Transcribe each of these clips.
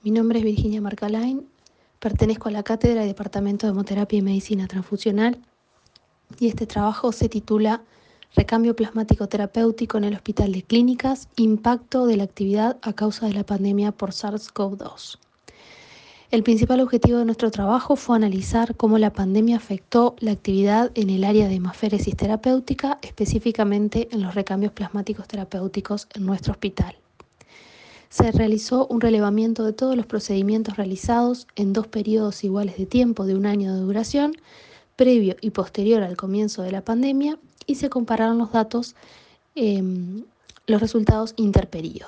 Mi nombre es Virginia Marcalain, pertenezco a la Cátedra de Departamento de Hemoterapia y Medicina Transfusional y este trabajo se titula Recambio plasmático terapéutico en el Hospital de Clínicas, impacto de la actividad a causa de la pandemia por SARS-CoV-2. El principal objetivo de nuestro trabajo fue analizar cómo la pandemia afectó la actividad en el área de hemaféresis terapéutica, específicamente en los recambios plasmáticos terapéuticos en nuestro hospital. Se realizó un relevamiento de todos los procedimientos realizados en 2 periodos iguales de tiempo de 1 año de duración, previo y posterior al comienzo de la pandemia, y se compararon los datos, los resultados interperíodo.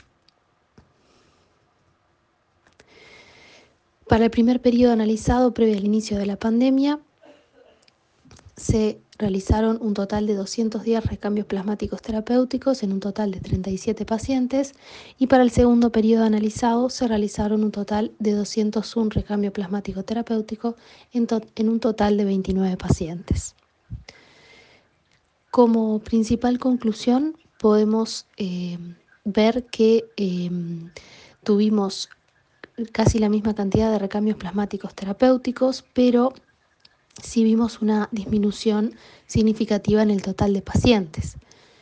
Para el primer periodo analizado previo al inicio de la pandemia, se realizaron un total de 210 recambios plasmáticos terapéuticos en un total de 37 pacientes y para el segundo periodo analizado se realizaron un total de 201 recambio plasmático terapéutico en un total de 29 pacientes. Como principal conclusión podemos ver que tuvimos casi la misma cantidad de recambios plasmáticos terapéuticos, pero sí vimos una disminución significativa en el total de pacientes.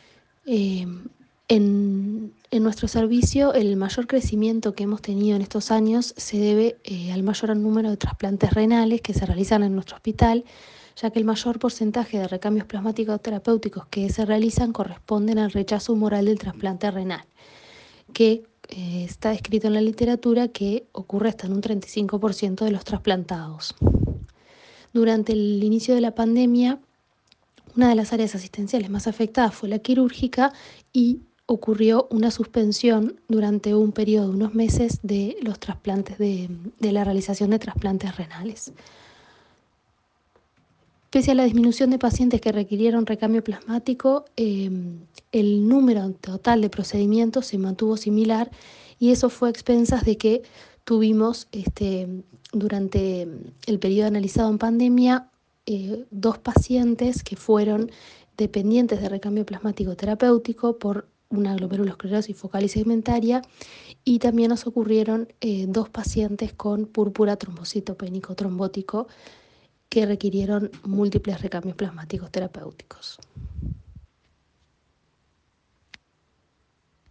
En nuestro servicio, el mayor crecimiento que hemos tenido en estos años se debe al mayor número de trasplantes renales que se realizan en nuestro hospital, ya que el mayor porcentaje de recambios plasmáticos terapéuticos que se realizan corresponden al rechazo humoral del trasplante renal, que está descrito en la literatura que ocurre hasta en un 35% de los trasplantados. Durante el inicio de la pandemia, una de las áreas asistenciales más afectadas fue la quirúrgica y ocurrió una suspensión durante un periodo de unos meses de los trasplantes de la realización de trasplantes renales. Pese a la disminución de pacientes que requirieron recambio plasmático, el número total de procedimientos se mantuvo similar y eso fue a expensas de que tuvimos durante el periodo analizado en pandemia 2 pacientes que fueron dependientes de recambio plasmático terapéutico por una glomerulosclerosis focal y segmentaria, y también nos ocurrieron 2 pacientes con púrpura trombocitopénico trombótico que requirieron múltiples recambios plasmáticos terapéuticos.